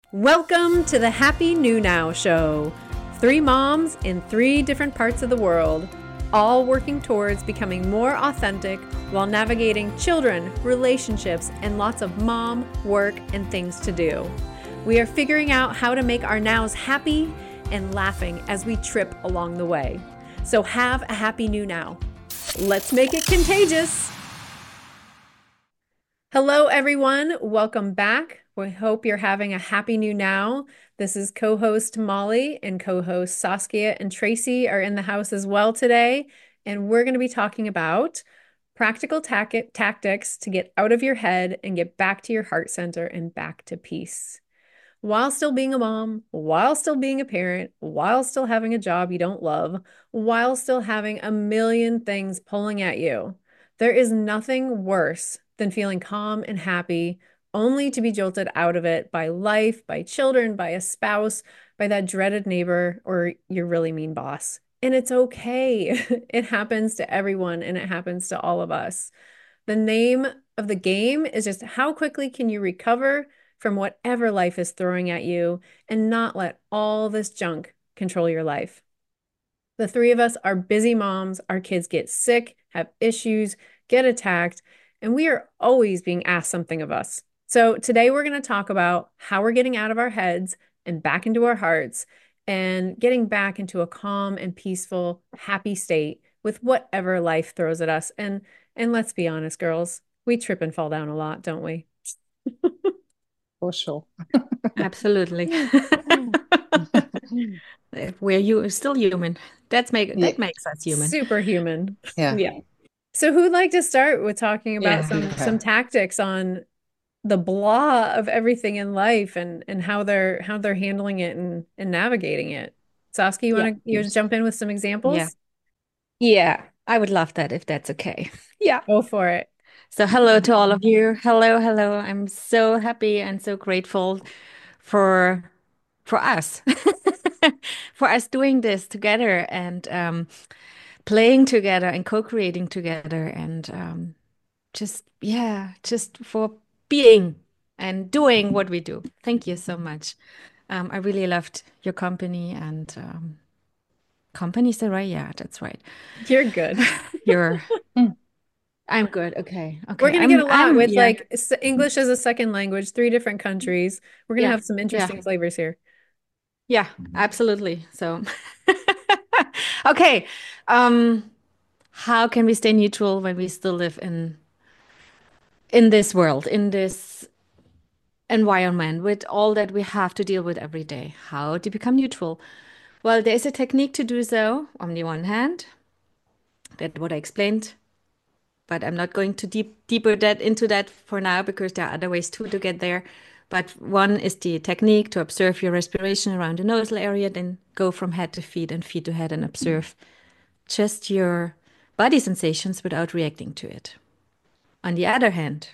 Welcome to the Happy New Now Show. 3 moms in 3 different parts of the world, all working towards becoming more authentic while navigating children, relationships, and lots of mom, work, and things to do. We are figuring out how to make our nows happy and laughing as we trip along the way. So have a happy new now. Let's make it contagious. Hello, everyone. Welcome back. We hope you're having a happy new now. This is co-host Molly and co-host Saskia and Tracy are in the house as well today. And we're going to be talking about practical tactics to get out of your head and get back to your heart center and back to peace. While still being a mom, while still being a parent, while still having a job you don't love, while still having a million things pulling at you, there is nothing worse than feeling calm and happy only to be jolted out of it by life, by children, by a spouse, by that dreaded neighbor, or your really mean boss. And it's okay. It happens to everyone and it happens to all of us. The name of the game is just how quickly can you recover from whatever life is throwing at you and not let all this junk control your life. The 3 of us are busy moms. Our kids get sick, have issues, get attacked, and we are always being asked something of us. So today we're going to talk about how we're getting out of our heads and back into our hearts and getting back into a calm and peaceful, happy state with whatever life throws at us. And let's be honest, girls, we trip and fall down a lot, don't we? For sure. Absolutely. We're still human. That makes us human. Superhuman. Yeah. Yeah. So who'd like to start with talking about Yeah. some tactics on the blah of everything in life and how they're handling it and navigating it? Saskia, you want to jump in with some Yeah. examples? Yeah. I would love that if that's okay. Yeah. Go for it. So hello to all of you. Hello, hello. I'm so happy and so grateful for for us. For us doing this together and playing together and co-creating together and just for being and doing what we do. Thank you so much. I really loved your company and company, is that right? Yeah, that's right. You're good. You're Mm. I'm good. Okay. We're Okay. gonna get a lot with Yeah. like English as a second language, 3 different countries. We're gonna Yeah. have some Yeah. interesting flavors here. Yeah, absolutely. So okay. Um, how can we stay neutral when we still live in this world, in this environment with all that we have to deal with every day? How to become neutral? Well, there's a technique to do so on the one hand, that what I explained, but I'm not going to deeper that into that for now because there are other ways too to get there. But one is the technique to observe your respiration around the nasal area, then go from head to feet and feet to head and observe just your body sensations without reacting to it. On the other hand,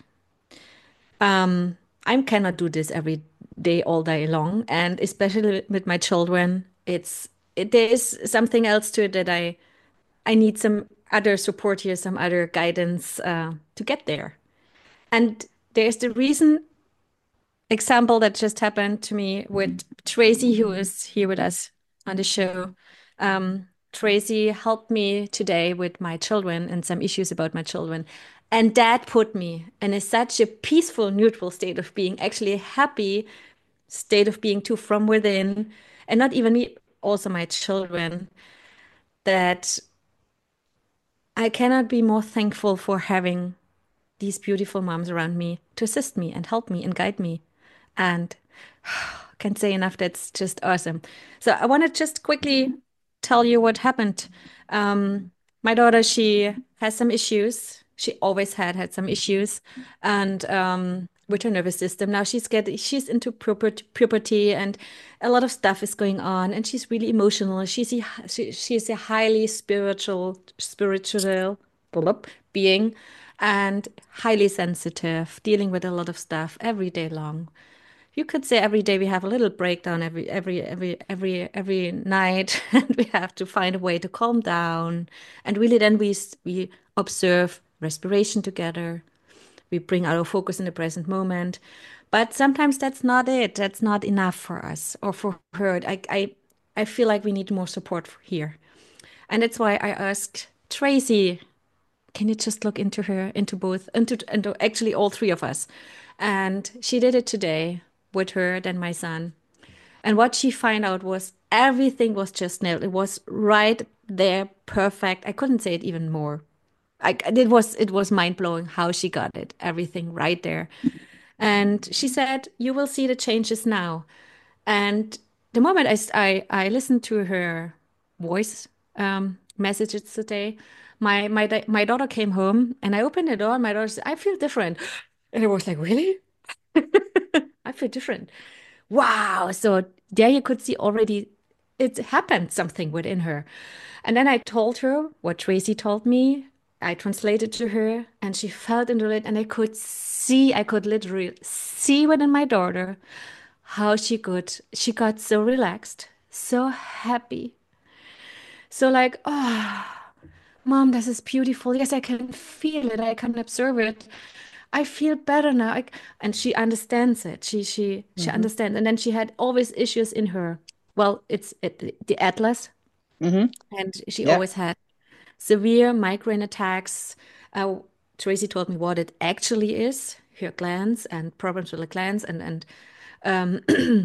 I cannot do this every day, all day long, and especially with my children, there is something else to it that I need some other support here, some other guidance to get there. And there's the recent example that just happened to me with Tracy, who is here with us on the show. Tracy helped me today with my children and some issues about my children. And that put me in such a peaceful, neutral state of being, actually a happy state of being too from within, and not even me, also my children, that I cannot be more thankful for having these beautiful moms around me to assist me and help me and guide me. And can't say enough. That's just awesome. So I want to just quickly tell you what happened. My daughter, she has some issues. She always had some issues, and with her nervous system. Now she's into puberty, and a lot of stuff is going on, and she's really emotional. She's a highly spiritual being, and highly sensitive, dealing with a lot of stuff every day long. You could say every day we have a little breakdown every night, and we have to find a way to calm down. And really, then we observe respiration together. we bring our focus in the present moment. But sometimes that's not it. That's not enough for us or for her. I feel like we need more support here. And that's why I asked Tracy, can you just look into her, into actually all three of us? And she did it today with her, then my son. And what she found out was everything was just nailed. It was right there, perfect. I couldn't say it even more. It was mind blowing how she got it. Everything right there. And she said, "You will see the changes now." And the moment I listened to her voice messages today, my daughter came home and I opened the door and my daughter said, "I feel different." And I was like, "Really?" I feel different. Wow. So there you could see already it happened something within her. And then I told her what Tracy told me. I translated to her and she felt into it and I could literally see within my daughter how she got so relaxed, so happy. So like, oh, mom, this is beautiful. Yes, I can feel it. I can observe it. I feel better now. And she understands it. She Mm-hmm. understands. And then she had always issues in her. Well, the Atlas, Mm-hmm. and she Yeah. always had severe migraine attacks. Uh, Tracy told me what it actually is, her glands and problems with the glands, um,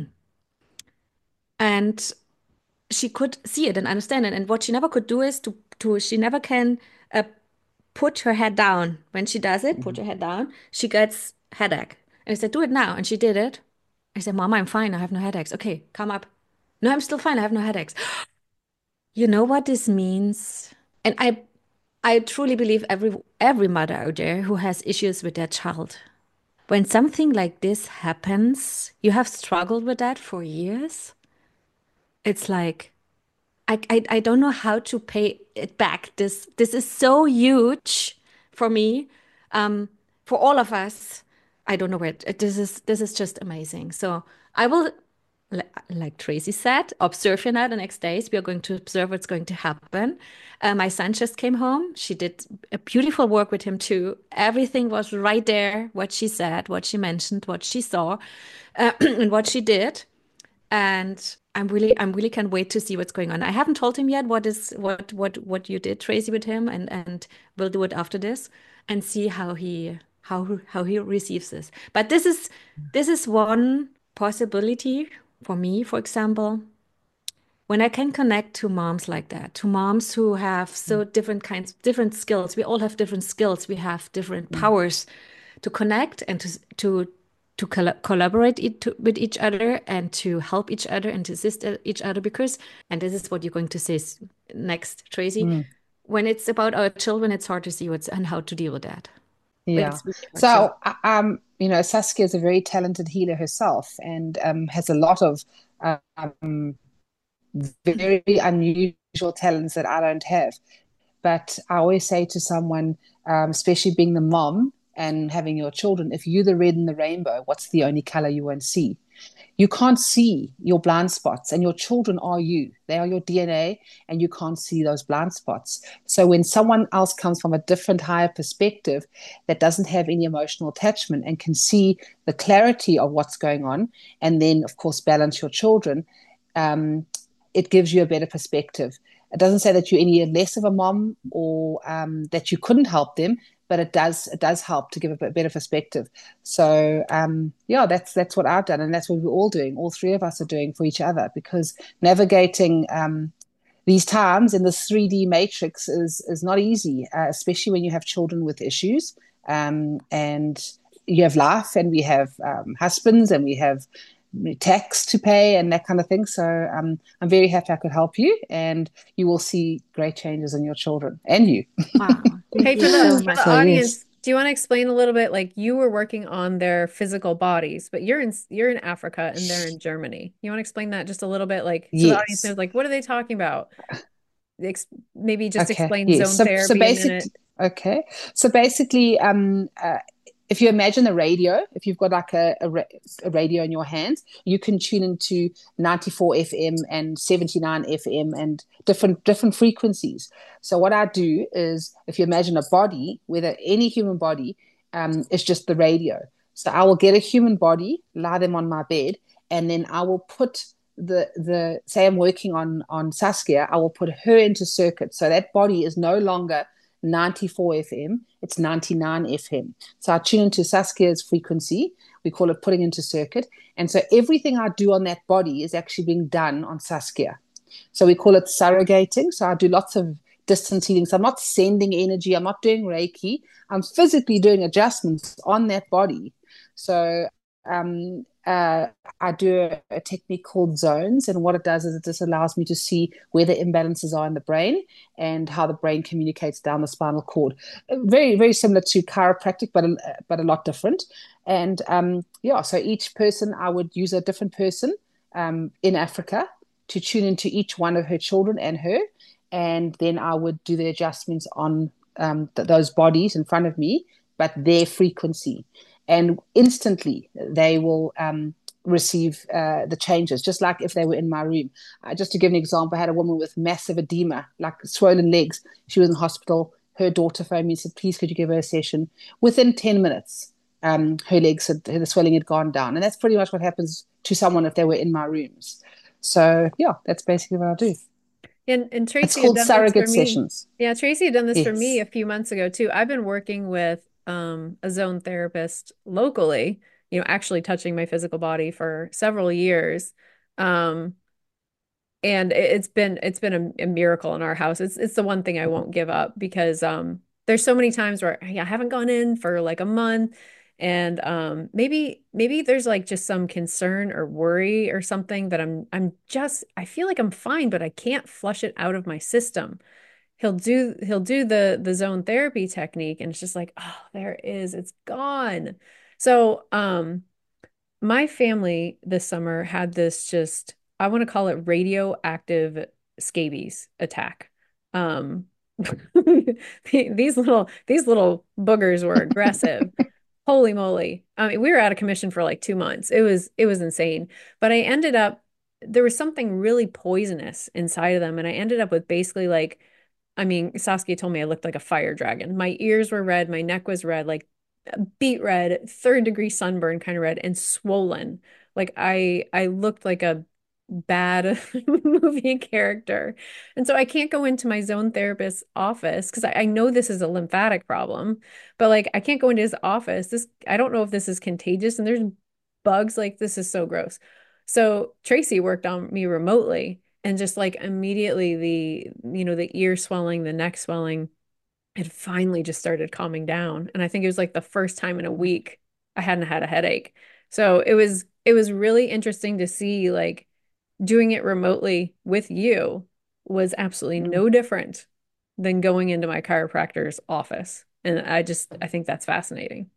and she could see it and understand it. And what she never could do is to she never can uh, put her head down. When she does it, put Mm-hmm. her head down, she gets headache. And I said, do it now. And she did it. I said, Mama, I'm fine. I have no headaches. Okay, come up. No, I'm still fine. I have no headaches. You know what this means? And I truly believe every mother out there who has issues with their child. When something like this happens, you have struggled with that for years. It's like I don't know how to pay it back. This is so huge for me, um, for all of us. I don't know where this is just amazing. So I will, like Tracy said, observe you now the next days. We are going to observe what's going to happen. My son just came home. She did a beautiful work with him too. Everything was right there. What she said, what she mentioned, what she saw, and what she did. And I'm really can't wait to see what's going on. I haven't told him yet what you did, Tracy, with him, and we'll do it after this and see how he receives this. But this is one possibility for me, for example, when I can connect to moms like that, to moms who have so different skills. We all have different skills. We have different Mm-hmm. powers to connect and to collaborate with each other and to help each other and to assist each other because, and this is what you're going to say next, Tracy, Mm. when it's about our children, it's hard to see what's and how to deal with that. Yeah. It's really hard to. So, Saskia is a very talented healer herself and has a lot of um, very unusual talents that I don't have. But I always say to someone, especially being the mom and having your children, if you're the red in the rainbow, what's the only color you won't see? You can't see your blind spots, and your children are you. They are your DNA, and you can't see those blind spots. So when someone else comes from a different, higher perspective that doesn't have any emotional attachment and can see the clarity of what's going on, and then, of course, balance your children, um, it gives you a better perspective. It doesn't say that you're any less of a mom or that you couldn't help them, but it does help to give a better perspective. So yeah, that's what I've done, and that's what we're all doing. All three of us are doing for each other because navigating these times in this 3D matrix is not easy, especially when you have children with issues and you have life, and we have husbands, and we have tax to pay and that kind of thing. So I'm very happy I could help you, and you will see great changes in your children and you. Wow, thank Hey, you for so the for much. the So yes. audience, do you want to explain a little bit? Like you were working on their physical bodies, but you're in Africa and they're in Germany. You want to explain that just a little bit, like so the audience Yes. knows, like what are they talking about? Maybe just Okay. explain Yes. zone So therapy a minute. basically, okay. So basically, if you imagine a radio, if you've got like a radio in your hands, you can tune into 94 FM and 79 FM and different frequencies. So what I do is, if you imagine a body, whether any human body, is just the radio. So I will get a human body, lie them on my bed, and then I will put the say I'm working on Saskia, I will put her into circuit. So that body is no longer 94 FM, it's 99 FM. So I tune into Saskia's frequency. We call it putting into circuit. And so everything I do on that body is actually being done on Saskia. So we call it surrogating. So I do lots of distance healing. So I'm not sending energy, I'm not doing Reiki. I'm physically doing adjustments on that body. So I do a technique called zones, and what it does is it just allows me to see where the imbalances are in the brain and how the brain communicates down the spinal cord. Very, very similar to chiropractic, but a lot different. And yeah, so each person, I would use a different person in Africa to tune into each one of her children and her, and then I would do the adjustments on those bodies in front of me, but their frequency. And instantly they will receive the changes, just like if they were in my room. Just to give an example, I had a woman with massive edema, like swollen legs. She was in hospital. Her daughter phoned me and said, please, could you give her a session? Within 10 minutes, the swelling had gone down. And that's pretty much what happens to someone if they were in my rooms. So, yeah, that's basically what I do. And It's Tracy had called done this for surrogate me. sessions. Yeah, Tracy had done this for me Yes. a few months ago too. I've been working with a zone therapist locally, actually touching my physical body for several years. Um, and it's been a miracle in our house. It's the one thing I won't give up because there's so many times where I haven't gone in for like a month, and maybe there's like just some concern or worry or something that I feel like I'm fine, but I can't flush it out of my system. He'll do the zone therapy technique, and it's just like, oh, there it is, it's gone. So my family this summer had this just, I want to call it radioactive scabies attack. Um, these little boogers were aggressive. Holy moly. I mean, we were out of commission for like 2 months. It was insane. But I ended up there was something really poisonous inside of them. And I ended up with basically like, I mean, Saskia told me I looked like a fire dragon. My ears were red, my neck was red, like beet red, third-degree sunburn kind of red, and swollen. Like I looked like a bad movie character. And so I can't go into my zone therapist's office because I know this is a lymphatic problem, but like I can't go into his office. I don't know if this is contagious, and there's bugs, like this is so gross. So Tracy worked on me remotely, and just like immediately the ear swelling, the neck swelling had finally just started calming down. And I think it was like the first time in a week I hadn't had a headache. So it was really interesting to see, like, doing it remotely with you was absolutely Mm. no different than going into my chiropractor's office. And I think that's fascinating.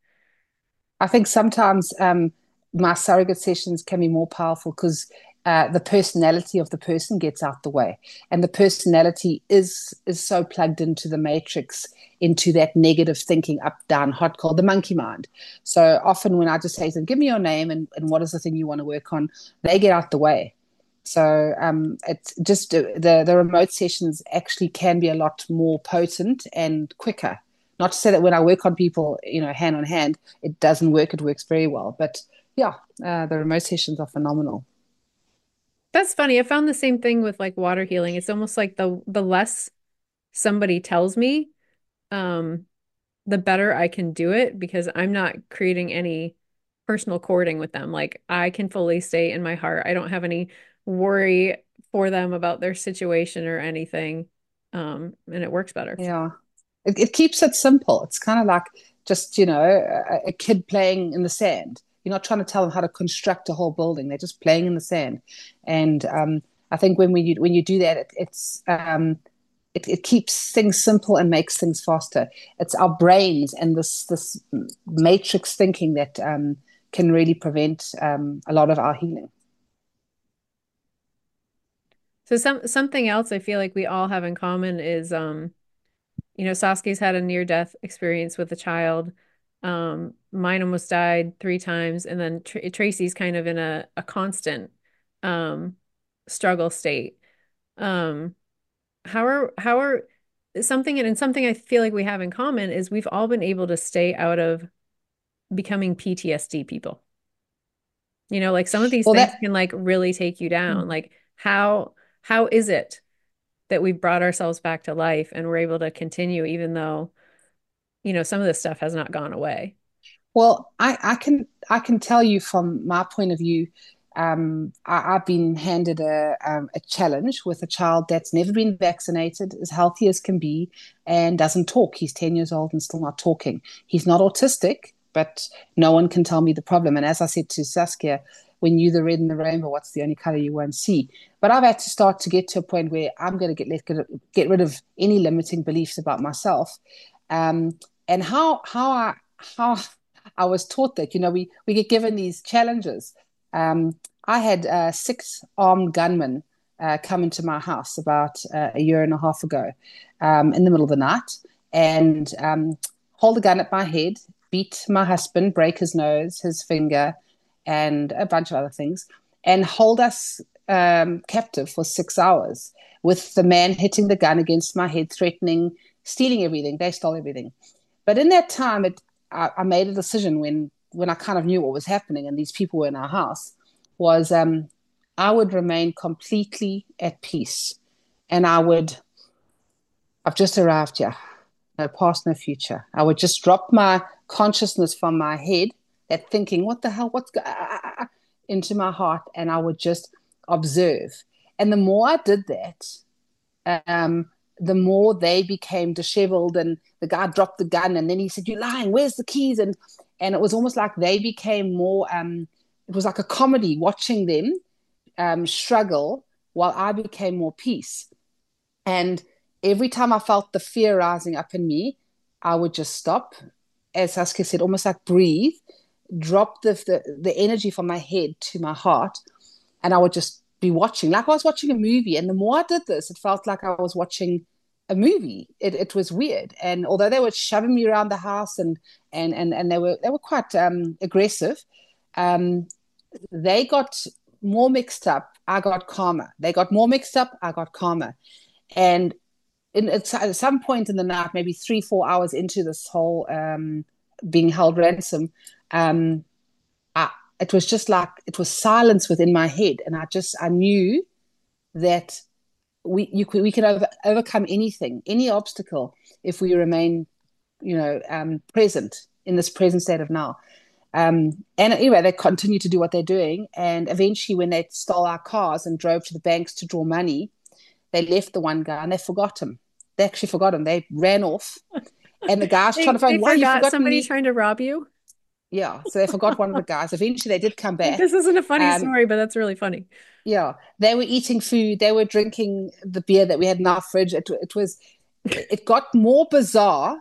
I think sometimes my surrogate sessions can be more powerful because the personality of the person gets out the way, and the personality is so plugged into the matrix, into that negative thinking, up, down, hot, cold, the monkey mind. So often when I just say to them, "Give me your name and what is the thing you want to work on," they get out the way. So it's just the remote sessions actually can be a lot more potent and quicker. Not to say that when I work on people, hand on hand, it doesn't work. It works very well. But yeah, the remote sessions are phenomenal. That's funny. I found the same thing with like water healing. It's almost like the less somebody tells me, um, the better I can do it because I'm not creating any personal cording with them. Like I can fully stay in my heart. I don't have any worry for them about their situation or anything. And it works better. Yeah, it keeps it simple. It's kind of like just a kid playing in the sand. You're not trying to tell them how to construct a whole building. They're just playing in the sand. And I think when you do that, it keeps things simple and makes things faster. It's our brains and this matrix thinking that can really prevent a lot of our healing. So something else I feel like we all have in common is Saskia's had a near-death experience with a child. Mine almost died 3 times, and then Tracy's kind of in a constant um struggle state. Um, how are something I feel like we have in common is we've all been able to stay out of becoming PTSD people. You know, like some of these Well, things that can like really take you down. Like how is it that we brought ourselves back to life and we're able to continue even though, you know, some of this stuff has not gone away? Well, I can tell you from my point of view. I've been handed a challenge with a child that's never been vaccinated, as healthy as can be, and doesn't talk. He's 10 years old and still not talking. He's not autistic, but no one can tell me the problem. And as I said to Saskia, when you're the red in the rainbow, what's the only color you won't see? But I've had to start to get to a point where I'm going to get rid of any limiting beliefs about myself. And how I was taught that, we get given these challenges. I had 6 armed gunmen come into my house about a year and a half ago, in the middle of the night, and hold a gun at my head, beat my husband, break his nose, his finger, and a bunch of other things, and hold us captive for 6 hours with the man hitting the gun against my head, threatening, stealing everything. They stole everything. But in that time, I made a decision when I kind of knew what was happening and these people were in our house, was I would remain completely at peace. And I've just arrived here, no past, no future. I would just drop my consciousness from my head, that thinking, what the hell, into my heart, and I would just observe. And the more I did that, the more they became disheveled, and the guy dropped the gun and then he said, "You're lying, where's the keys?" And it was almost like they became more, it was like a comedy watching them struggle while I became more peace. And every time I felt the fear rising up in me, I would just stop, as Saskia said, almost like breathe, drop the energy from my head to my heart, and I would just be watching, like I was watching a movie. And the more I did this, it felt like I was watching a movie. It was weird. And although they were shoving me around the house and they were quite aggressive, um, they got more mixed up. I got calmer. They got more mixed up. I got calmer. And at some point in the night, maybe 3-4 hours into this whole being held ransom, um, it was just like it was silence within my head, and I knew that we can overcome anything, any obstacle, if we remain, present in this present state of now. And anyway, they continue to do what they're doing, and eventually, when they stole our cars and drove to the banks to draw money, they left the one guy and they forgot him. They actually forgot him. They ran off, and the guy's trying to They find, why you forgot forgotten somebody me? trying to rob you. Yeah, so they forgot one of the guys. Eventually, they did come Like, back. this isn't a funny Um, story, but that's really funny. yeah, they were eating food. They were drinking the beer that we had in our fridge. It got more bizarre.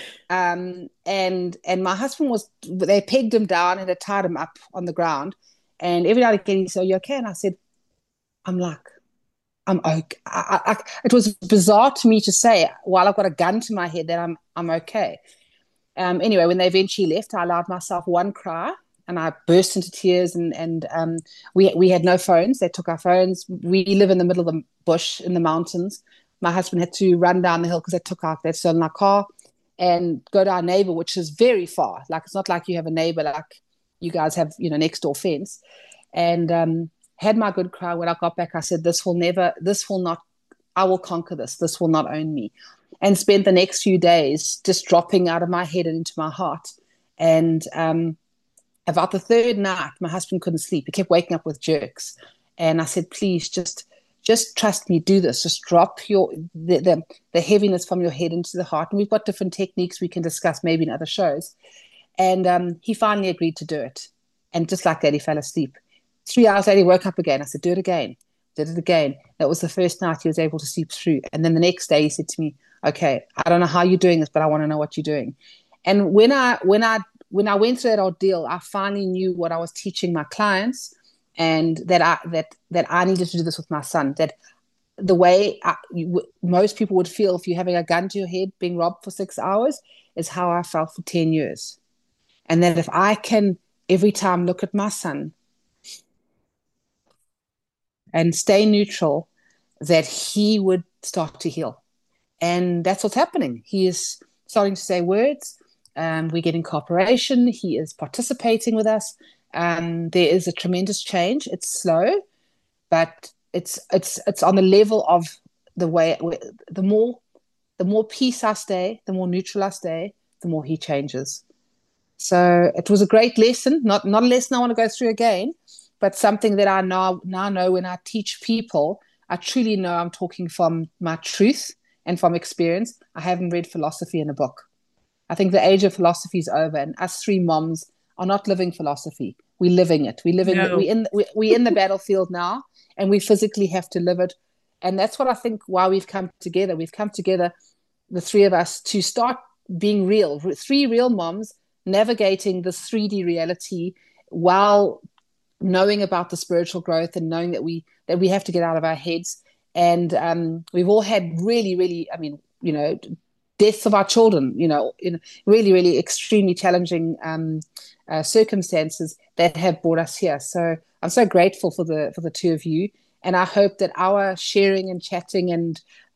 And my husband they pegged him down and they tied him up on the ground. And every now and again he said, "Are you okay?" And I said, "I'm like, I'm okay." It was bizarre to me to say while I've got a gun to my head that I'm okay. Anyway, when they eventually left, I allowed myself one cry and I burst into tears. And we had no phones. They took our phones. We live in the middle of the bush in the mountains. My husband had to run down the hill because they'd stolen our car and go to our neighbor, which is very far. Like, it's not like you have a neighbor like you guys have, next door fence. And had my good cry. When I got back, I said, this will not, I will conquer this. This will not own me. And spent the next few days just dropping out of my head and into my heart. And about the third night, my husband couldn't sleep. He kept waking up with jerks. And I said, please, just trust me, do this. Just drop the heaviness from your head into the heart. And we've got different techniques we can discuss maybe in other shows. And he finally agreed to do it. And just like that, he fell asleep. 3 hours later, he woke up again. I said, do it again. Did it again. That was the first night he was able to sleep through. And then the next day he said to me, okay, I don't know how you're doing this, but I want to know what you're doing. And when I went through that ordeal, I finally knew what I was teaching my clients, and that I needed to do this with my son. That the way most people would feel if you're having a gun to your head, being robbed for 6 hours, is how I felt for 10 years. And that if I can every time look at my son and stay neutral, that he would start to heal. And that's what's happening. He is starting to say words. We're getting cooperation. He is participating with us. There is a tremendous change. It's slow, but it's on the level of the way the more peace I stay, the more neutral I stay, the more he changes. So it was a great lesson, not a lesson I want to go through again, but something that I now know when I teach people, I truly know I'm talking from my truth and from experience. I haven't read philosophy in a book. I think the age of philosophy is over, and us three moms are not living philosophy. We're living it. We're living that. No. We in the battlefield now, and we physically have to live it. And that's what I think why we've come together. We've come together, the three of us, to start being real. Three real moms navigating this 3D reality while knowing about the spiritual growth and knowing that we have to get out of our heads. And we've all had really, really, I mean, deaths of our children, in really, really extremely challenging circumstances that have brought us here. So I'm so grateful for the two of you, and I hope that our sharing and chatting and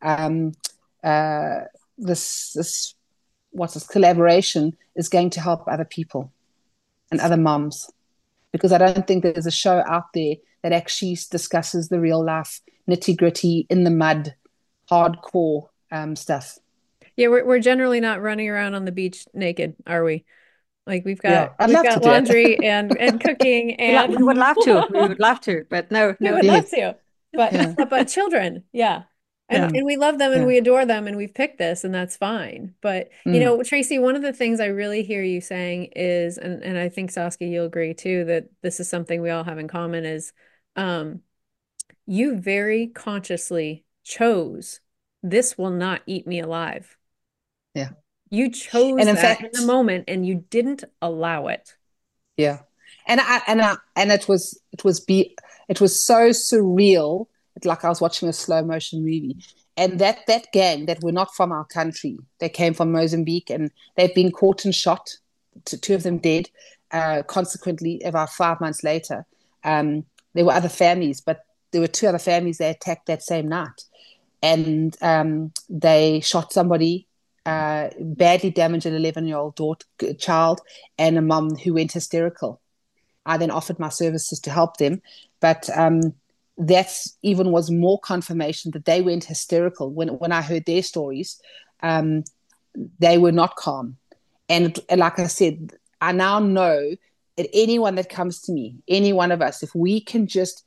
this what's this collaboration is going to help other people and other moms, because I don't think there's a show out there that actually discusses the real life nitty gritty in the mud, hardcore stuff. Yeah, we're generally not running around on the beach naked, are we? Like Yeah, I'd we've love to got do it. laundry and cooking We would and love to. We would love to, but no, we no. would love Yes. to. Yeah. But children, yeah. Yeah. And we love them and Yeah. we adore them and we've picked this and that's fine. But Mm. Tracy, one of the things I really hear you saying is, and I think Saskia, you'll agree too, that this is something we all have in common is um you very consciously chose this will not eat me alive. Yeah. You And chose in that in the fact, moment and you didn't allow it. yeah. And it was so surreal. It's like I was watching a slow motion movie. And that gang that were not from our country, they came from Mozambique, and they've been caught and shot. Two of them dead. Consequently, about 5 months later, there were other families, but there were two other families they attacked that same night, and they shot somebody, badly damaged an 11-year-old child, and a mum who went hysterical. I then offered my services to help them, but that's even was more confirmation that they went hysterical when I heard their stories. Um, they were not calm, and like I said, I now know that anyone that comes to me, any one of us, if we can just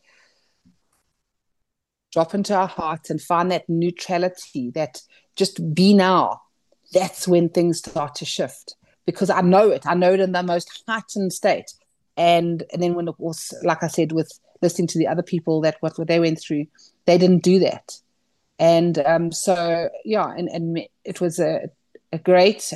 drop into our hearts and find that neutrality, that just be now, that's when things start to shift. Because I know it. I know it in the most heightened state. And then when it was, like I said, with listening to the other people that what they went through, they didn't do that. And so yeah, and it was a great.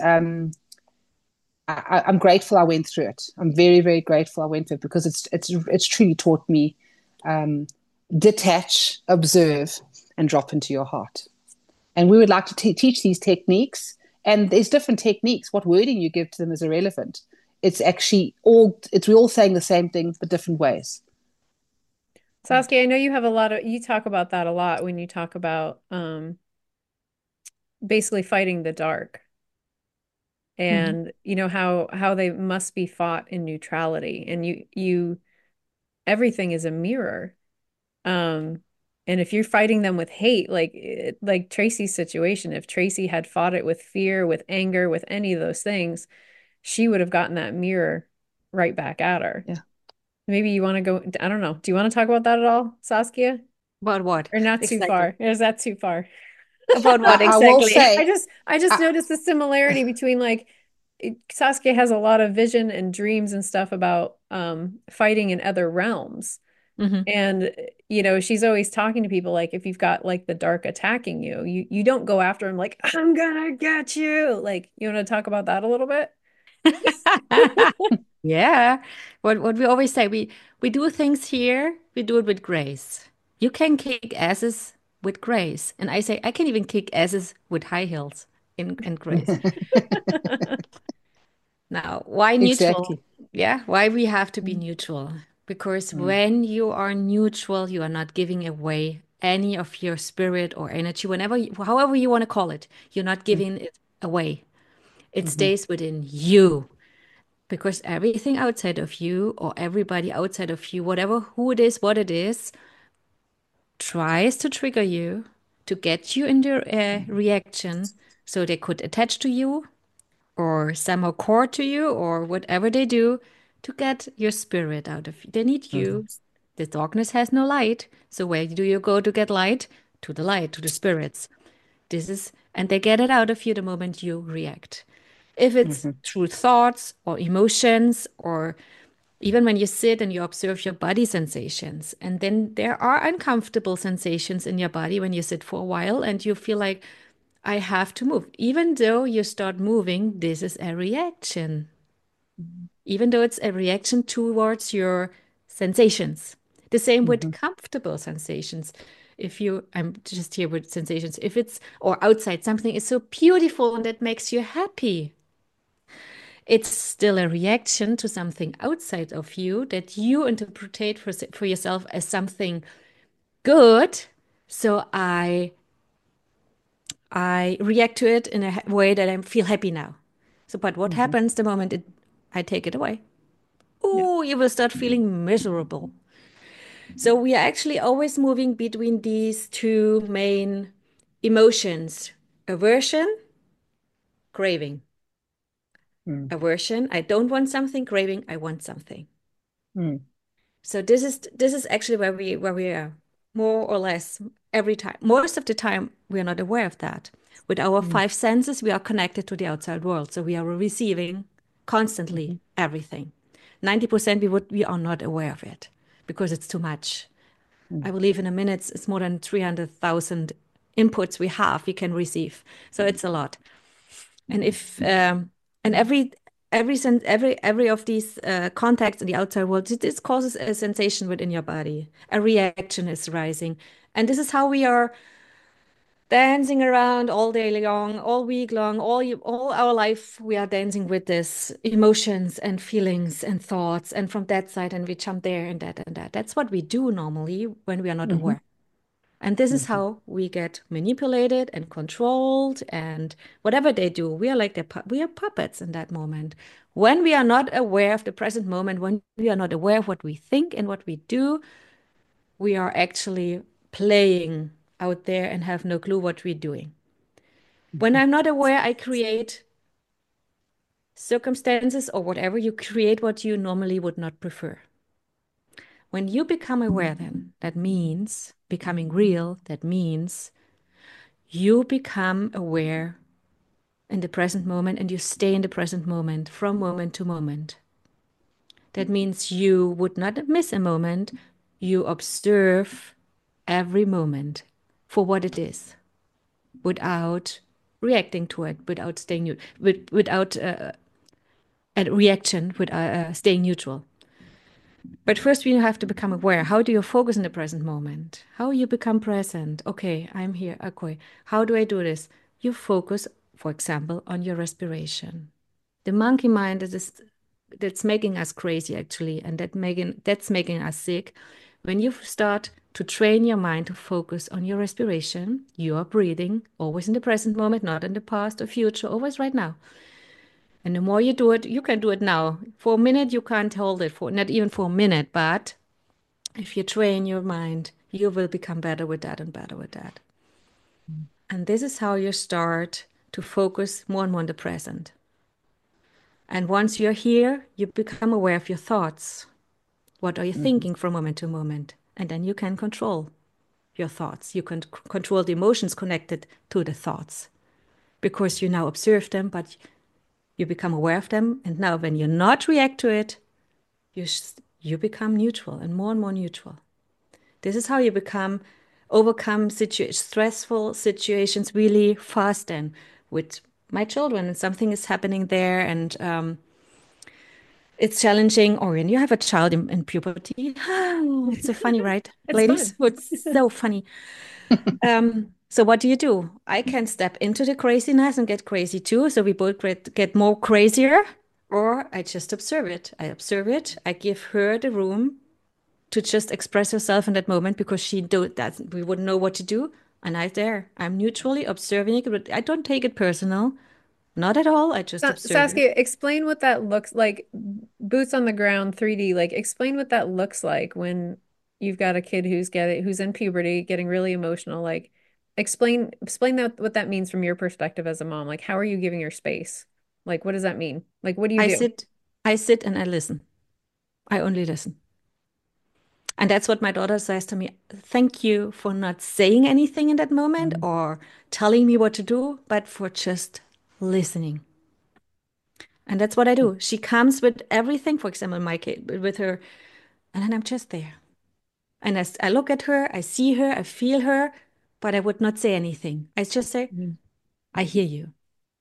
I'm grateful I went through it. I'm very, very grateful I went through it, because it's truly taught me, um, detach, observe, and drop into your heart. And we would like to teach these techniques. And there's different techniques. What wording you give to them is irrelevant. It's actually we're all saying the same thing, but different ways. Saskia, I know you have you talk about that a lot when you talk about basically fighting the dark Mm-hmm. and how they must be fought in neutrality and you everything is a mirror. Um, and if you're fighting them with hate, like Tracy's situation, if Tracy had fought it with fear, with anger, with any of those things, she would have gotten that mirror right back at her. Yeah. Maybe you want to go, I don't know. Do you want to talk about that at all, Saskia? About what Or not too exactly? far? Or is that too far? About what I will exactly? say, I just I, noticed the similarity between Saskia has a lot of vision and dreams and stuff about fighting in other realms. Hmm. And she's always talking to people like if you've got like the dark attacking you, you don't go after him like I'm gonna get you. Like, you want to talk about that a little bit? Yeah. What we always say, we do things here, we do it with grace. You can kick asses with grace. And I say I can even kick asses with high heels in grace. Now, why neutral? exactly. Yeah, why we have to be neutral? Because Mm, when you are neutral, you are not giving away any of your spirit or energy, however you want to call it, you're not mm, giving it away. It Mm-hmm. stays within you because everything outside of you or everybody outside of you, whatever, who it is, what it is, tries to trigger you to get you into a reaction so they could attach to you or somehow core to you or whatever they do to get your spirit out of you. They need Mm-hmm. you. The darkness has no light. So where do you go to get light? To the light, to the spirits. This is, and they get it out of you the moment you react. If it's Mm-hmm. through thoughts or emotions, or even when you sit and you observe your body sensations, and then there are uncomfortable sensations in your body when you sit for a while and you feel like, I have to move. Even though you start moving, this is a reaction. Even though it's a reaction towards your sensations. The same with Mm-hmm. comfortable sensations. If you, I'm just here with sensations, if it's, or outside, something is so beautiful and that makes you happy, it's still a reaction to something outside of you that you interpret for yourself as something good. So I react to it in a way that I feel happy now. So, but what Mm-hmm. happens the moment I take it away? Yeah. Oh, you will start feeling miserable. So we are actually always moving between these two main emotions: aversion, craving. Mm. Aversion, I don't want something; craving, I want something. Mm. So this is actually where we are more or less every time. Most of the time, we are not aware of that. With our Mm. five senses, we are connected to the outside world, so we are receiving constantly Mm-hmm. everything. 90% we are not aware of it because it's too much. Mm. I believe in a minute it's more than 300,000 inputs we can receive. So it's a lot. And if and every of these contacts in the outside world, this causes a sensation within your body. A reaction is rising, and this is how we are dancing around all day long, all week long, all our life. We are dancing with this emotions and feelings and thoughts, and from that side, and we jump there and that and that. That's what we do normally when we are not Mm-hmm. aware. And this is Mm-hmm. how we get manipulated and controlled and whatever they do, we are like we are puppets in that moment. When we are not aware of the present moment, when we are not aware of what we think and what we do, we are actually playing out there and have no clue what we're doing. When I'm not aware, I create circumstances or whatever. You create what you normally would not prefer. When you become aware, then that means becoming real, that means you become aware in the present moment and you stay in the present moment from moment to moment. That means you would not miss a moment. You observe every moment for what it is without reacting to it, without staying without a reaction, without staying neutral. But first, we have to become aware. How do you focus in the present moment? How you become present? Okay, I'm here. Okay, how do I do this? You focus, for example, on your respiration. The monkey mind that's making us crazy actually, and that's making us sick. When you start to train your mind to focus on your respiration, you are breathing, always in the present moment, not in the past or future, always right now. And the more you do it, you can do it now. For a minute, you can't hold it for not even for a minute, but if you train your mind, you will become better with that and better with that. And this is how you start to focus more and more on the present. And once you're here, you become aware of your thoughts. What are you Mm-hmm. thinking from moment to moment? And then you can control your thoughts. You can control the emotions connected to the thoughts because you now observe them, but you become aware of them. And now, when you not react to it, you become neutral and more neutral. This is how you overcome stressful situations really fast. And with my children, and something is happening there, and it's challenging. Or when you have a child in puberty, it's so funny, right, It's ladies? fun. It's so funny. So what do? I can step into the craziness and get crazy too. So we both get more crazier, or I just observe it. I observe it. I give her the room to just express herself in that moment because she do that we wouldn't know what to do. And I'm there. I'm neutrally observing it, but I don't take it personal. Not at all. I just observe it. Saskia, explain what that looks like. Boots on the ground, 3D. Like, explain what that looks like when you've got a kid who's in puberty, getting really emotional. Like, explain that what that means from your perspective as a mom. Like, how are you giving her space? Like, what does that mean? Like, what do you I do? sit, I sit and I listen. I only listen. And that's what my daughter says to me. Thank you for not saying anything in that moment Mm. or telling me what to do, but for just listening. And that's what I do. She comes with everything, for example, my kid with her, and then I'm just there. And I look at her, I see her, I feel her, but I would not say anything. I just say, Mm. I hear you.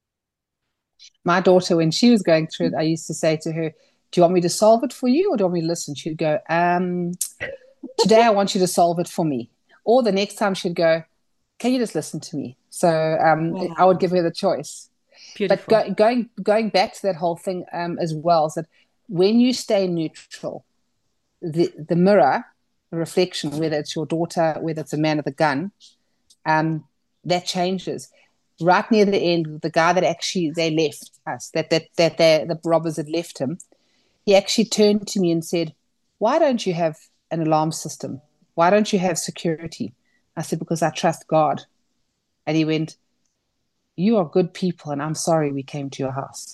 My daughter, when she was going through it, I used to say to her, "Do you want me to solve it for you, or do you want me to listen?" She'd go, "Today I want you to solve it for me." Or the next time she'd go, "Can you just listen to me?" So I would Wow. give her the choice. But Beautiful. going back to that whole thing as well, is that when you stay neutral, the mirror, the reflection, whether it's your daughter, whether it's a man with a gun, um, that changes. Right near the end, the guy that actually they left us, the robbers had left him, he actually turned to me and said, "Why don't you have an alarm system? Why don't you have security?" I said, "Because I trust God." And he went, "You are good people, and I'm sorry we came to your house."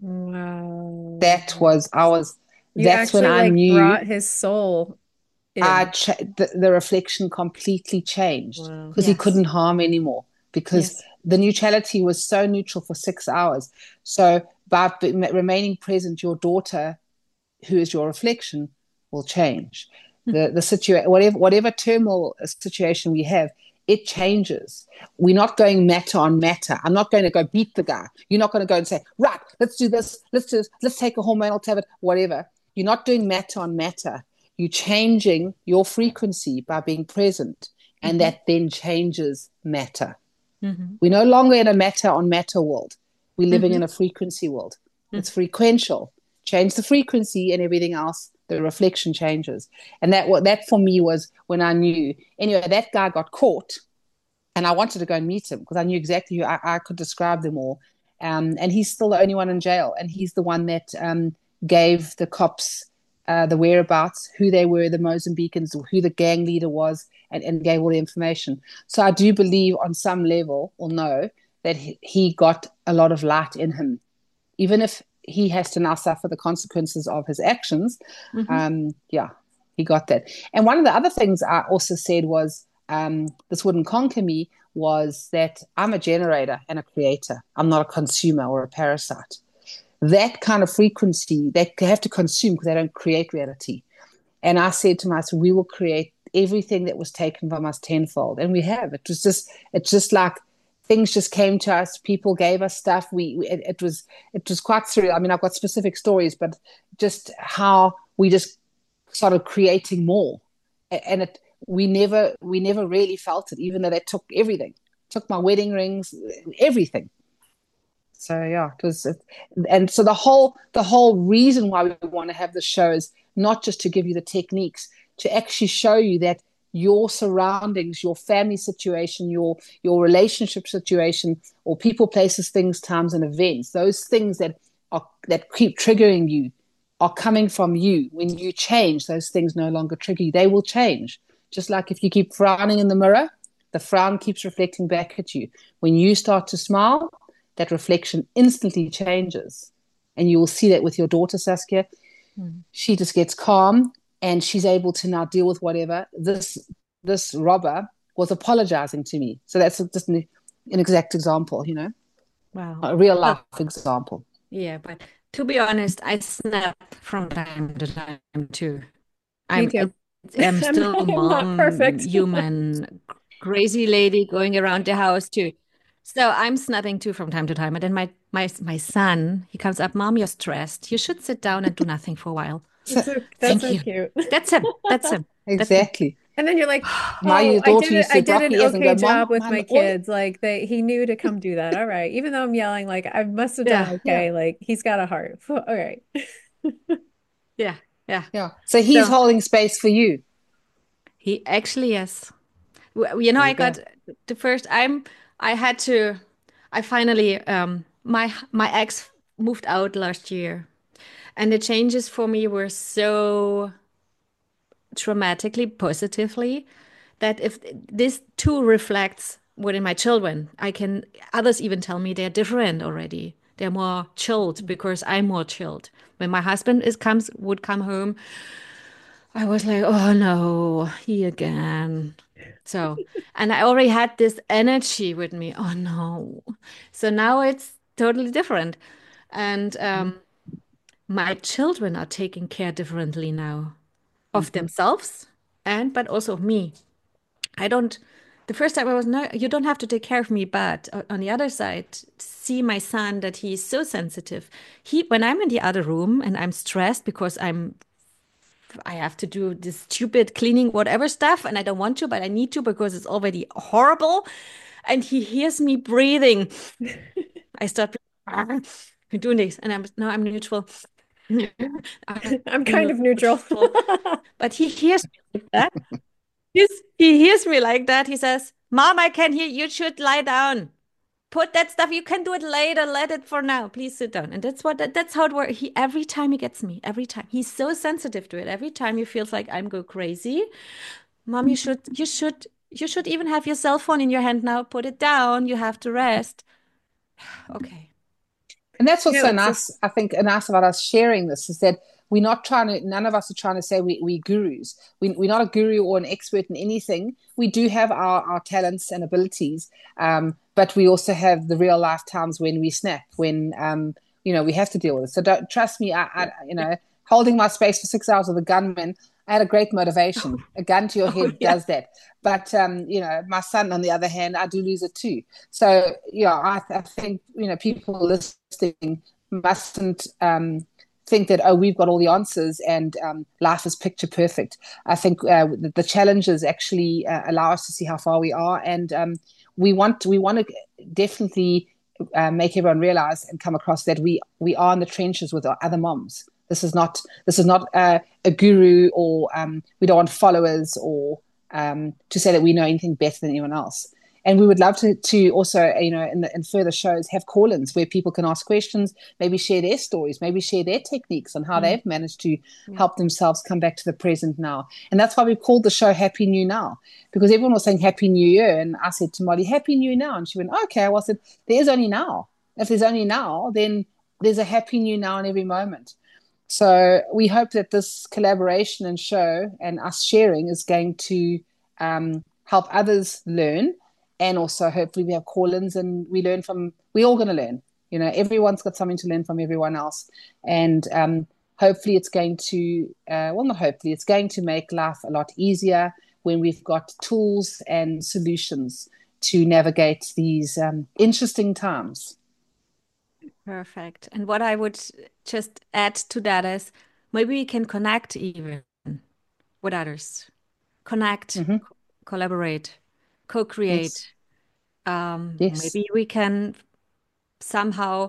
Wow. That was, I was, You that's when actually I like knew brought his soul in. the reflection completely changed Wow. because he Yes. couldn't harm anymore because Yes. the neutrality was so neutral for 6 hours. So by remaining present, your daughter, who is your reflection, will change. The situation, whatever turmoil situation we have, it changes. We're not going matter on matter. I'm not going to go beat the guy. You're not going to go and say, right, let's do this, let's take a hormonal tablet, whatever. You're not doing matter on matter. You're changing your frequency by being present, and Hmm. that then changes matter. Hmm. We're no longer in a matter on matter world. We're living in Hmm. a frequency world. It's frequential. Change the frequency and everything else, the reflection changes. And that for me was when I knew. Anyway, that guy got caught, and I wanted to go and meet him because I knew exactly who I could describe them all. And he's still the only one in jail, and he's the one that gave the cops the whereabouts, who they were, the Mozambicans, who the gang leader was, and gave all the information. So I do believe on some level, or know, that he got a lot of light in him, even if he has to now suffer the consequences of his actions. Hmm. Yeah, he got that. And one of the other things I also said was, this wouldn't conquer me, was that I'm a generator and a creator. I'm not a consumer or a parasite. That kind of frequency, they have to consume because they don't create reality. And I said to myself, we will create everything that was taken from us tenfold. And we have. It's just like things just came to us. People gave us stuff. It was quite surreal. I mean, I've got specific stories, but just how we just started creating more. And we never really felt it, even though they took everything, took my wedding rings, everything. So yeah, it was, and so the whole reason why we want to have the show is not just to give you the techniques, to actually show you that your surroundings, your family situation, your relationship situation, or people, places, things, times, and events, those things that keep triggering you are coming from you. When you change, those things no longer trigger you. They will change. Just like if you keep frowning in the mirror, the frown keeps reflecting back at you. When you start to smile, that reflection instantly changes. And you will see that with your daughter, Saskia. She just gets calm and she's able to now deal with whatever. This robber was apologizing to me. So that's just an exact example, Wow. a real Well, life example. yeah, but to be honest, I snap from time to time too. Me I'm too. I'm I'm still not, a I'm not mom, perfect. human, crazy lady going around the house too. So I'm snapping too from time to time. And then my son, he comes up, Mom, you're stressed. You should sit down and do nothing for a while. That's Thank so you. cute. That's him. That's him. That's him. Exactly. And then you're like, My oh, daughter used I to did rock an me ears and go, okay Mom, job with man, my oi. kids. Like he knew to come do that. All right. Even though I'm yelling, like I must have done Yeah. okay. Like he's got a heart. All right. Yeah. Yeah. Yeah. So he's So holding space for you. He actually, yes. You know, There I you got go. the first, I had to, I finally, my ex moved out last year, and the changes for me were so dramatically positively that if this too reflects within my children, I can others even tell me they're different already. They're more chilled because I'm more chilled. When my husband is comes would come home, I was like, oh no, he again. So, and I already had this energy with me. Oh no. So now it's totally different. And my children are taking care differently now of Mhm. themselves and but also of me. I don't, the first time I was, no, you don't have to take care of me. But on the other side, see my son that he's so sensitive. When I'm in the other room and I'm stressed because I have to do this stupid cleaning, whatever stuff, and I don't want to, but I need to because it's already horrible. And he hears me breathing. I start doing this, and I'm neutral. I'm kind of neutral. Neutral. But he hears me like that. He hears me like that. He says, Mom, I can hear you. Should lie down. Put that stuff. You can do it later. Let it for now. Please sit down. And that's how it works. Every time he gets me, every time. He's so sensitive to it. Every time he feels like I'm go crazy. Mom, you should even have your cell phone in your hand now. Put it down. You have to rest. Okay. And that's what's Yeah, so it's nice, I think, nice about us sharing this is that we're not trying to, none of us are trying to say we're gurus. We're not a guru or an expert in anything. We do have our talents and abilities, but we also have the real life times when we snap, when, we have to deal with it. So don't trust me, holding my space for 6 hours with a gunman, I had a great motivation. A gun to your Oh, head yeah. does that. But, my son, on the other hand, I do lose it too. So, yeah, I think, people listening mustn't think that, oh, we've got all the answers and life is picture perfect. I think the challenges actually allow us to see how far we are. And we want to definitely make everyone realize and come across that we are in the trenches with our other moms. This is not a guru or we don't want followers or to say that we know anything better than anyone else. And we would love to also, in further shows, have call-ins where people can ask questions, maybe share their stories, maybe share their techniques on how Mm, they've managed to yeah. help themselves come back to the present now. And that's why we called the show Happy New Now, because everyone was saying Happy New Year. And I said to Molly, Happy New Now. And she went, okay. Well, I said, there is only now. If there's only now, then there's a happy new now in every moment. So we hope that this collaboration and show and us sharing is going to help others learn. And also, hopefully, we have call ins and we're all going to learn. Everyone's got something to learn from everyone else. And hopefully, it's going to, not hopefully, it's going to make life a lot easier when we've got tools and solutions to navigate these interesting times. Perfect. And what I would just add to that is maybe we can connect even with others, connect, Mm-hmm. collaborate, Yes. co-create. Yes. Maybe we can somehow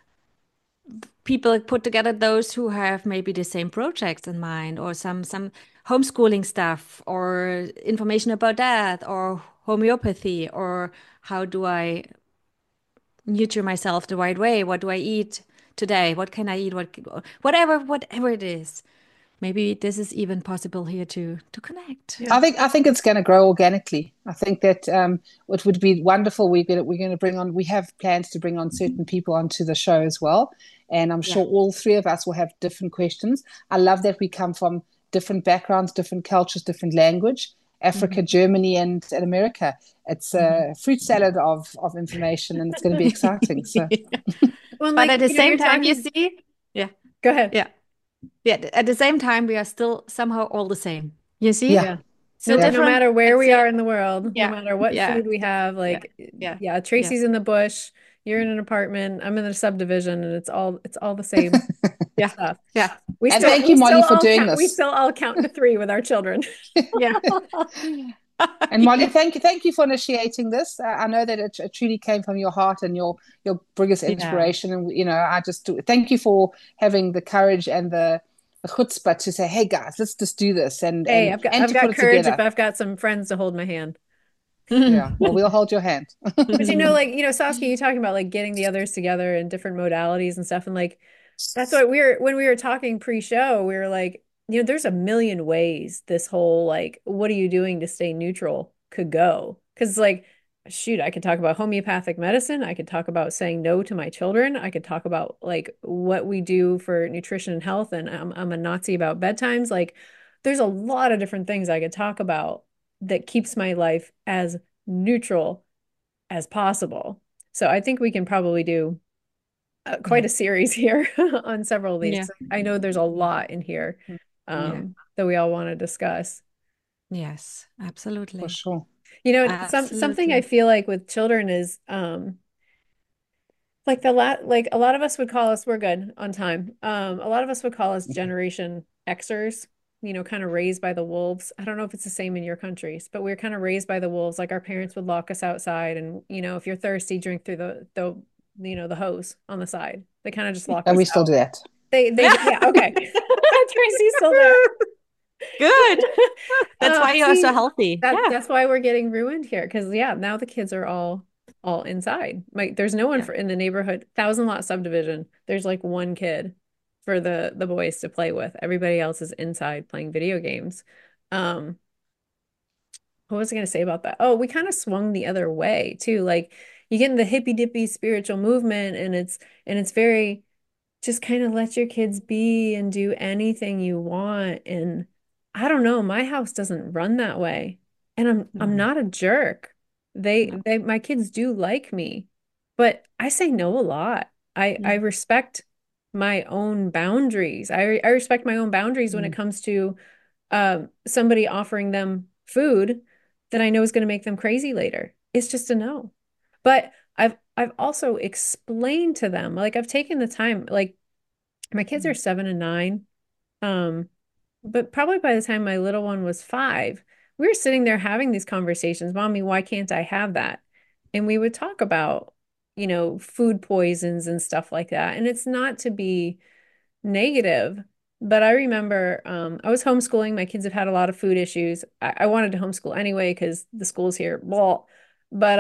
people put together those who have maybe the same projects in mind or some homeschooling stuff or information about that or homeopathy or how do I nurture myself the right way? What do I eat today? What can I eat? Whatever it is. Maybe this is even possible here to connect. yeah. I think it's going to grow organically. I think that it would be wonderful. We're going to bring on. We have plans to bring on certain people onto the show as well, and I'm Yeah. sure all three of us will have different questions. I love that we come from different backgrounds, different cultures, different language. Africa, Mhm. Germany, and America. It's Mhm. a fruit salad of information, and it's going to be exciting. So, Well, But at the you're same time, you talking. see, yeah, Go ahead. yeah, yeah. At the same time, we are still somehow all the same. You see? yeah, Yeah. So No yeah, different, matter where but we same. are in the world, no Yeah, matter what yeah, food we have, yeah, yeah, yeah, yeah, Tracy's in the bush, you're in an apartment, I'm in a subdivision, and it's all the same yeah, stuff. yeah, We and still yeah, thank we you, still Molly, for all doing count we this. still all count to three with our children. yeah. And Molly, thank you for initiating this. I know that it truly came from your heart and your biggest Yeah. inspiration. And I just thank you for having the courage and the chutzpah to say, "Hey guys, let's just do this," and Hey, and I've got and I've to put got it courage if together. I've got some friends to hold my hand. Yeah. Well, we'll hold your hand. But like, Saskia, you talking about like getting the others together in different modalities and stuff. And like, that's what when we were talking pre-show, we were like, there's a million ways this whole like, what are you doing to stay neutral could go. Because like, shoot, I could talk about homeopathic medicine. I could talk about saying no to my children. I could talk about like what we do for nutrition and health. And I'm a Nazi about bedtimes. Like, there's a lot of different things I could talk about that keeps my life as neutral as possible. So I think we can probably do quite Yeah. a series here on several of these. Yeah. 'Cause I know there's a lot in here Yeah. that we all want to discuss. Yes, For absolutely. sure. Something I Absolutely. feel like with children is like like a lot of us would call us, we're good on time. A lot of us would call us Generation Xers, kind of raised by the wolves. I don't know if it's the same in your countries, but we're kind of raised by the wolves. Like our parents would lock us outside and, if you're thirsty, drink through the hose on the side. They kind of just locked And us we still out. do that. Yeah, okay. Tracy's still there. Good. That's why you are so See, healthy. Yeah. that's why we're getting ruined here. Because yeah, now the kids are all inside. Like there's no one Yeah. for in the neighborhood, thousand lot subdivision. There's like one kid for the boys to play with. Everybody else is inside playing video games. Um, what was I gonna say about that? Oh, we kind of swung the other way too. Like you get in the hippy dippy spiritual movement, and it's very just kind of let your kids be and do anything you want. And I don't know, my house doesn't run that way. And I'm No, not a jerk. no. My kids do like me, but I say no a lot. I Yeah. respect my own boundaries. I respect my own boundaries when it Mm. comes to somebody offering them food that I know is going to make them crazy later. It's just a no. But I've also explained to them, like I've taken the time, like my kids are 7 and 9. Um, but probably by the time my little one was 5, we were sitting there having these conversations. Mommy, why can't I have that? And we would talk about, food poisons and stuff like that. And it's not to be negative, but I remember I was homeschooling. My kids have had a lot of food issues. I wanted to homeschool anyway because the school's here. Well, but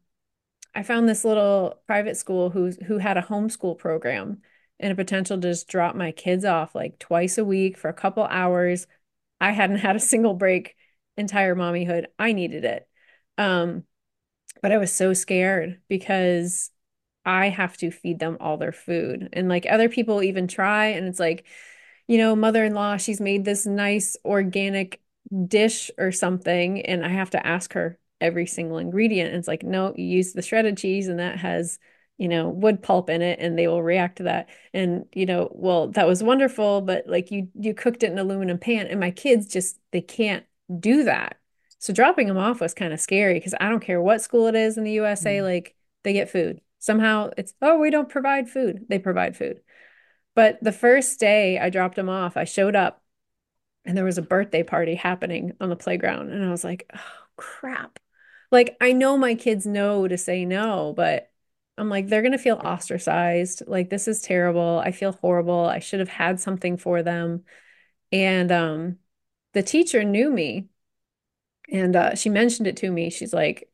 I found this little private school who had a homeschool program and a potential to just drop my kids off like twice a week for a couple hours. I hadn't had a single break entire mommyhood. I needed it. Um, but I was so scared because I have to feed them all their food. And like other people even try, and it's like, mother-in-law, she's made this nice organic dish or something, and I have to ask her every single ingredient. And it's like, no, you use the shredded cheese, and that has, wood pulp in it, and they will react to that. And, well, that was wonderful, but like you cooked it in an aluminum pan, and my kids just they can't do that. So dropping them off was kind of scary because I don't care what school it is in the USA, Mm. like they get food. Somehow it's, oh, we don't provide food. They provide food. But the first day I dropped them off, I showed up and there was a birthday party happening on the playground. And I was like, oh, crap. Like, I know my kids know to say no, but I'm like, they're going to feel ostracized. Like, this is terrible. I feel horrible. I should have had something for them. And the teacher knew me and she mentioned it to me. She's like,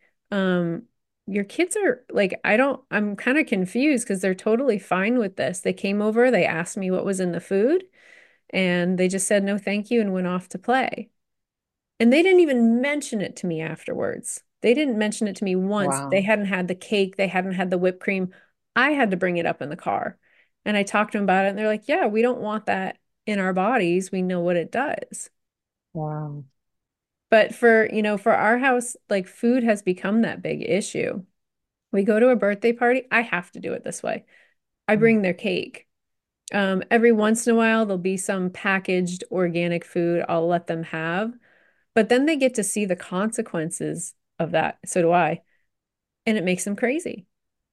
your kids are like, I'm kind of confused because they're totally fine with this. They came over, they asked me what was in the food, and they just said no, thank you, and went off to play. And they didn't even mention it to me afterwards. They didn't mention it to me once. They Wow. hadn't had the cake, they hadn't had the whipped cream. I had to bring it up in the car. And I talked to them about it, and they're like, yeah, we don't want that in our bodies. We know what it does. Wow. But for our house, like food has become that big issue. We go to a birthday party, I have to do it this way. I Mm. bring their cake. Every once in a while, there'll be some packaged organic food I'll let them have, but then they get to see the consequences of that. So do I. And it makes them crazy.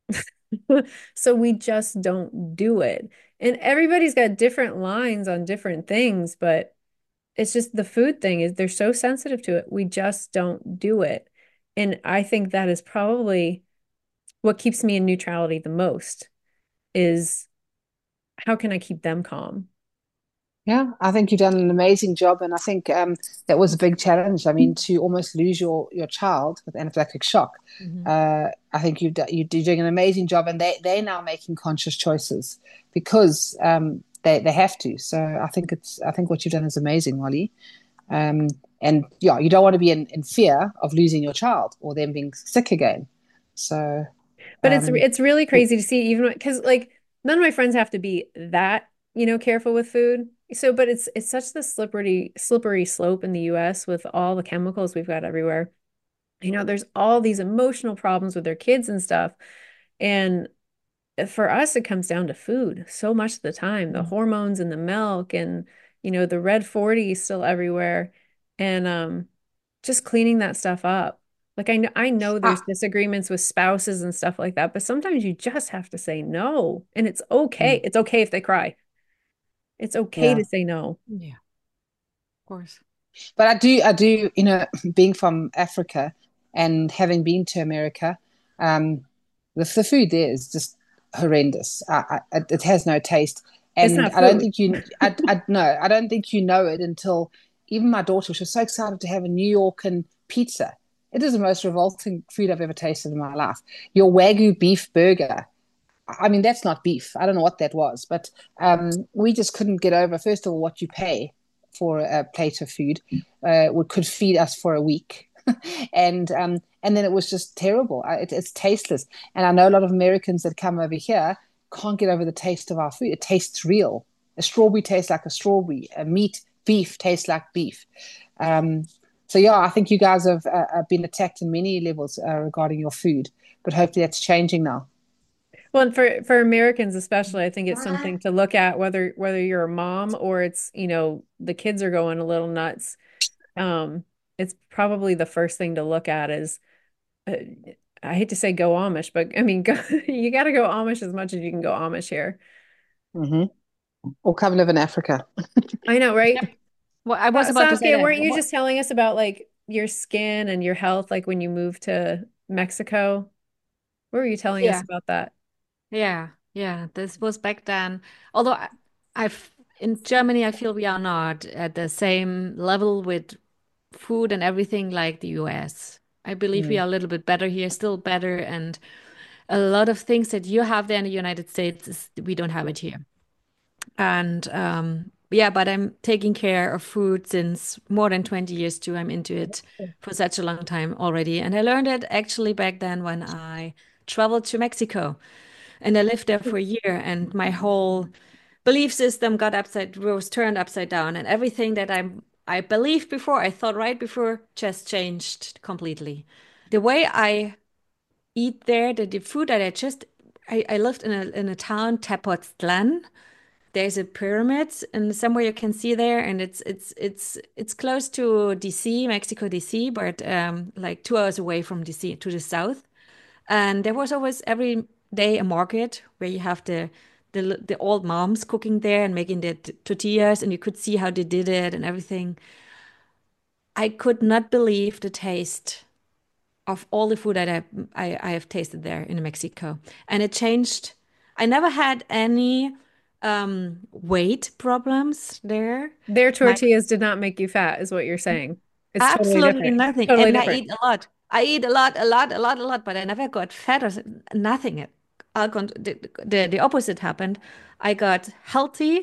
So we just don't do it. And everybody's got different lines on different things, but it's just the food thing is they're so sensitive to it. We just don't do it. And I think that is probably what keeps me in neutrality the most is how can I keep them calm? Yeah, I think you've done an amazing job, and I think that was a big challenge. I mean, to almost lose your child with anaphylactic shock. Mhm. I think you're doing an amazing job, and they're now making conscious choices because they have to. So I think what you've done is amazing, Molly. Um, and yeah, you don't want to be in fear of losing your child or them being sick again. So But it's um, it's really crazy to see even because like none of my friends have to be that, careful with food. So, but it's such the slippery slope in the US with all the chemicals we've got everywhere. There's all these emotional problems with their kids and stuff. And for us, it comes down to food so much of the time, the hormones in the milk and, the red 40 is still everywhere. And just cleaning that stuff up. Like I know there's ah, disagreements with spouses and stuff like that, but sometimes you just have to say no. And it's okay. mm, It's okay if they cry. It's okay yeah. to say no. Yeah, of course. But I do, being from Africa and having been to America, um, the food there is just horrendous. It has no taste, It's and not food. I don't think you know it until even my daughter, she was so excited to have a New Yorker pizza. It is the most revolting food I've ever tasted in my life. Your Wagyu beef burger. I mean, that's not beef. I don't know what that was, but we just couldn't get over, first of all, what you pay for a plate of food, could feed us for a week. And then it was just terrible. It's tasteless. And I know a lot of Americans that come over here can't get over the taste of our food. It tastes real. A strawberry tastes like a strawberry. A beef tastes like beef. Um, so yeah, I think you guys have been attacked in many levels regarding your food, but hopefully that's changing now. Well, and for Americans especially, I think it's something to look at whether you're a mom or it's, the kids are going a little nuts. Um, it's probably the first thing to look at is uh, I hate to say go Amish, but I mean you got to go Amish as much as you can go Amish here. Hmm. Or come live in Africa. I know, right? Yep. Well, I was about to say Saskia, that. weren't you just telling us about like your skin and your health, like when you moved to Mexico? What were you telling us Yeah, about that? yeah. This was back then. Although I've in Germany, I feel we are not at the same level with food and everything like the US. I believe we Mm. are a little bit better here, still better, and a lot of things that you have there in the United States we don't have it here. And yeah, but I'm taking care of food since more than 20 years too. I'm into it for such a long time already. And I learned it actually back then when I traveled to Mexico and I lived there for a year and my whole belief system was turned upside down and everything that I believed before, I thought right before just changed completely. The way I eat there, the food that I lived in a town, Tepoztlan. There's a pyramid and somewhere you can see there, and it's close to DC, Mexico, DC, but like 2 hours away from DC to the south. And there was always every day a market where you have the old moms cooking there and making the tortillas, and you could see how they did it and everything. I could not believe the taste of all the food that I have tasted there in Mexico, and it changed. I never had any weight problems there. Their My tortillas did not make you fat, is what you're saying. It's totally absolutely different. nothing, Totally and I different. eat a lot. I eat a lot, a lot, a lot, a lot, but I never got fat or nothing. The opposite happened. I got healthy.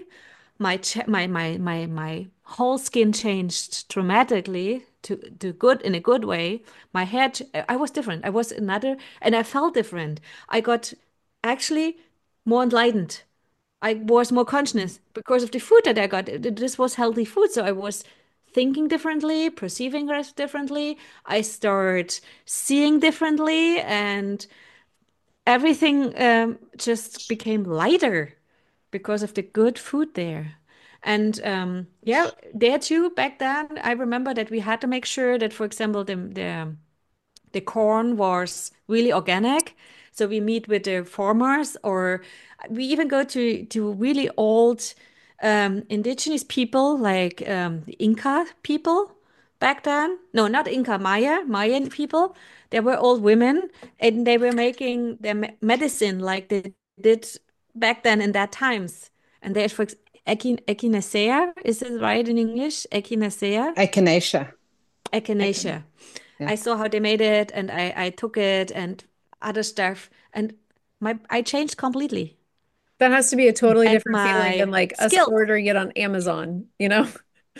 My whole skin changed dramatically to good in a good way. My hair, I was different. I was another, and I felt different. I got actually more enlightened. I was more conscious because of the food that I got. This was healthy food, so I was thinking differently, perceiving rest differently. I start seeing differently, and everything just became lighter because of the good food there. And yeah, there too, back then, I remember that we had to make sure that, for example, the corn was really organic. So we meet with the farmers, or we even go to really old indigenous people like the Inca people back then. No, not Inca, Mayan people. They were old women, and they were making their medicine like they did back then in that times. And there's echinacea. Is it right in English? Echinacea? Echinacea. Echinacea. Yeah. I saw how they made it, and I took it and other stuff, and I changed completely. That has to be a totally And different feeling than my like us skills. ordering it on Amazon, you know?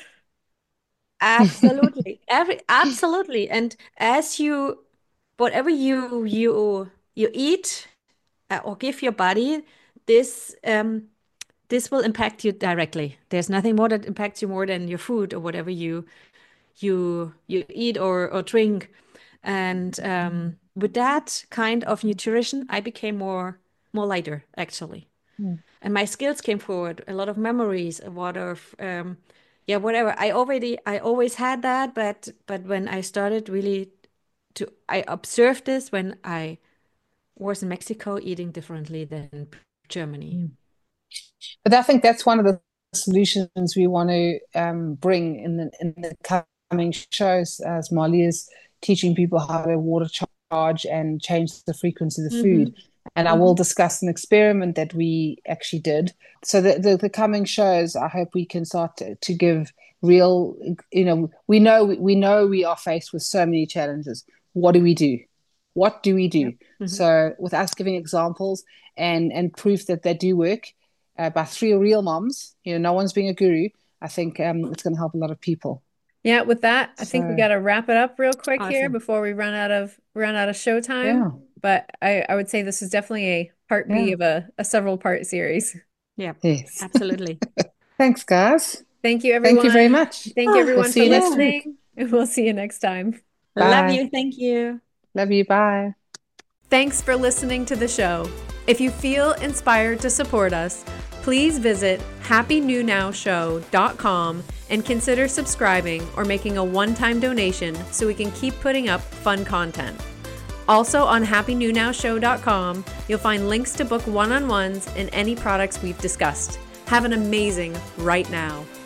Absolutely. Absolutely. And as you whatever you eat or give your body, this this will impact you directly. There's nothing more that impacts you more than your food or whatever you eat or drink. And with that kind of nutrition, I became more lighter actually. Mm. And my skills came forward, a lot of memories, a lot of yeah, whatever. I always had that, but when I started really I observed this when I was in Mexico eating differently than Germany. But I think that's one of the solutions we want to bring in the coming shows, as Molly is teaching people how to water charge and change the frequency of the food. And I will discuss an experiment that we actually did. So the coming shows, I hope we can start to give real, we know we are faced with so many challenges. What do we do? What do we do? So with us giving examples and proof that they do work by 3 real moms, no one's being a guru. I think it's going to help a lot of people. Yeah, with that, I think we got to wrap it up real quick here Awesome. before we run out of show time. Yeah. But I would say this is definitely a part B of a several part series. Yeah, Yes. absolutely. Thanks, guys. Thank you, everyone. Thank you very much. Thank you, everyone, We'll see for you next listening. week. And we'll see you next time. Love Bye. you. Thank you. Love you. Bye. Thanks for listening to the show. If you feel inspired to support us, please visit happynewnowshow.com and consider subscribing or making a one-time donation so we can keep putting up fun content. Also on happynewnowshow.com, you'll find links to book one-on-ones and any products we've discussed. Have an amazing right now.